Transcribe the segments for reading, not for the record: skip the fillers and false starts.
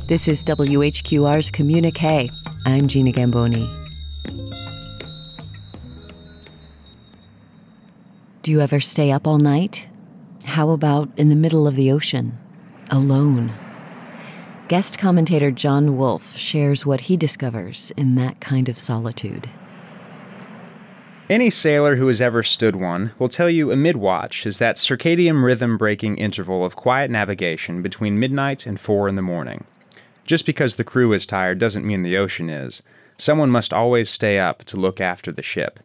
This is WHQR's Communique. I'm Gina Gamboni. Do you ever stay up all night? How about in the middle of the ocean, alone? Guest commentator John Wolfe shares what he discovers in that kind of solitude. Any sailor who has ever stood one will tell you a mid-watch is that circadian rhythm-breaking interval of quiet navigation between midnight and 4 in the morning. Just because the crew is tired doesn't mean the ocean is. Someone must always stay up to look after the ship.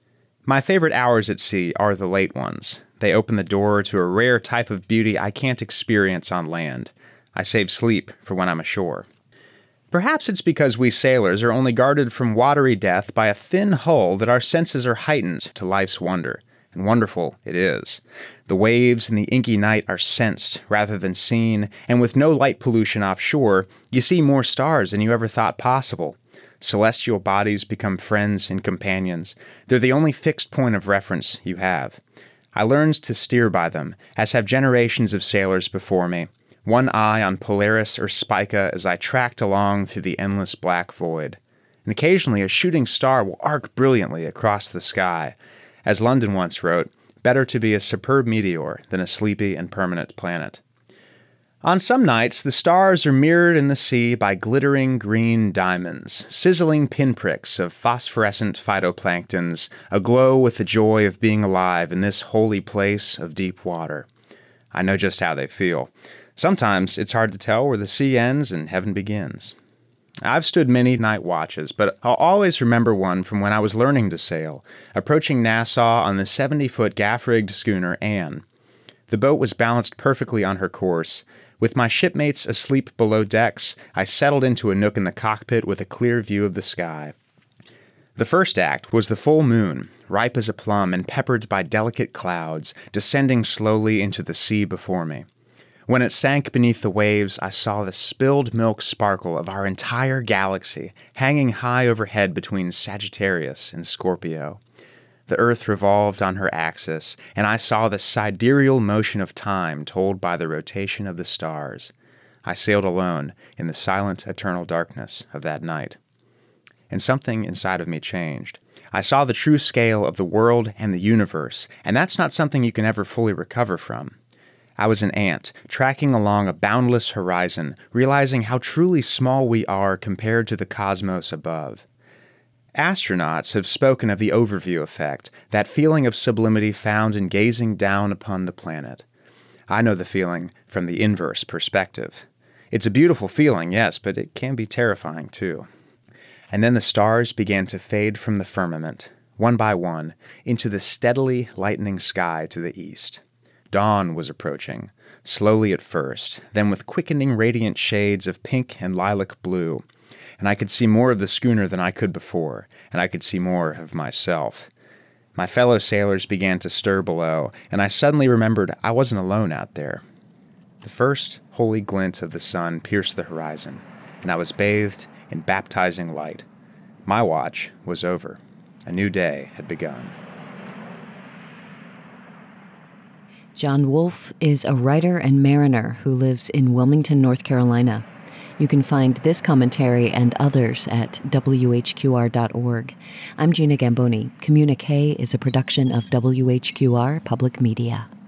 My favorite hours at sea are the late ones. They open the door to a rare type of beauty I can't experience on land. I save sleep for when I'm ashore. Perhaps it's because we sailors are only guarded from watery death by a thin hull that our senses are heightened to life's wonder. And wonderful it is. The waves and the inky night are sensed rather than seen, and with no light pollution offshore, you see more stars than you ever thought possible. Celestial bodies become friends and companions. They're the only fixed point of reference you have. I learned to steer by them, as have generations of sailors before me, one eye on Polaris or Spica as I tracked along through the endless black void. And occasionally a shooting star will arc brilliantly across the sky. As London once wrote, better to be a superb meteor than a sleepy and permanent planet. On some nights, the stars are mirrored in the sea by glittering green diamonds, sizzling pinpricks of phosphorescent phytoplanktons, aglow with the joy of being alive in this holy place of deep water. I know just how they feel. Sometimes it's hard to tell where the sea ends and heaven begins. I've stood many night watches, but I'll always remember one from when I was learning to sail, approaching Nassau on the 70-foot gaff-rigged schooner Anne. The boat was balanced perfectly on her course. With my shipmates asleep below decks, I settled into a nook in the cockpit with a clear view of the sky. The first act was the full moon, ripe as a plum and peppered by delicate clouds, descending slowly into the sea before me. When it sank beneath the waves, I saw the spilled milk sparkle of our entire galaxy hanging high overhead between Sagittarius and Scorpio. The Earth revolved on her axis, and I saw the sidereal motion of time told by the rotation of the stars. I sailed alone in the silent, eternal darkness of that night. And something inside of me changed. I saw the true scale of the world and the universe, and that's not something you can ever fully recover from. I was an ant, tracking along a boundless horizon, realizing how truly small we are compared to the cosmos above. Astronauts have spoken of the overview effect, that feeling of sublimity found in gazing down upon the planet. I know the feeling from the inverse perspective. It's a beautiful feeling, yes, but it can be terrifying too. And then the stars began to fade from the firmament, one by one, into the steadily lightening sky to the east. Dawn was approaching, slowly at first, then with quickening radiant shades of pink and lilac blue, and I could see more of the schooner than I could before, and I could see more of myself. My fellow sailors began to stir below, and I suddenly remembered I wasn't alone out there. The first holy glint of the sun pierced the horizon, and I was bathed in baptizing light. My watch was over. A new day had begun. John Wolfe is a writer and mariner who lives in Wilmington, North Carolina. You can find this commentary and others at WHQR.org. I'm Gina Gamboni. Communique is a production of WHQR Public Media.